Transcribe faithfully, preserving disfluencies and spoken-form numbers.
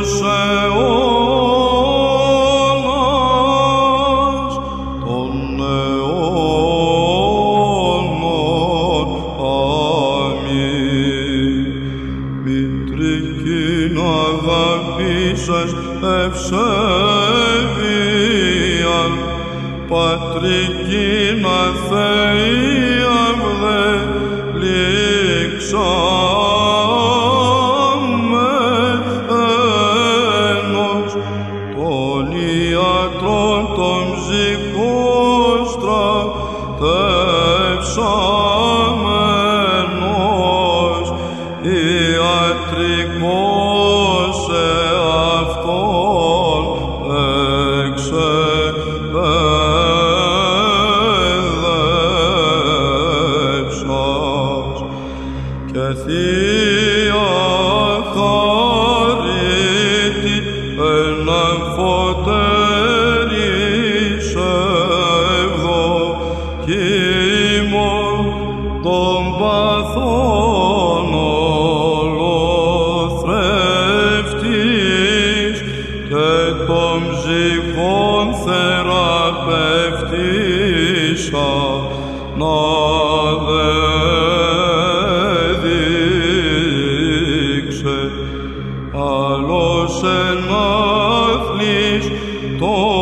τους αιώνας των αιώνων. Αμήν. Μητρικήν αγαπήσας ευσέβειαν, πατρικήν αθέιαν δε λήξαμενος, των ιατρών των ψυχών στρατεύσαμενος, ιατρικός εαυτόν εξεπαίδευσας, και Θεία Χαρίτη εν αμφωτέρης ευδοκίμων των παθών ολοθρεύτης και των ψυχών θεραπευτήσα να έδειξε. Άλλος εν άθλης των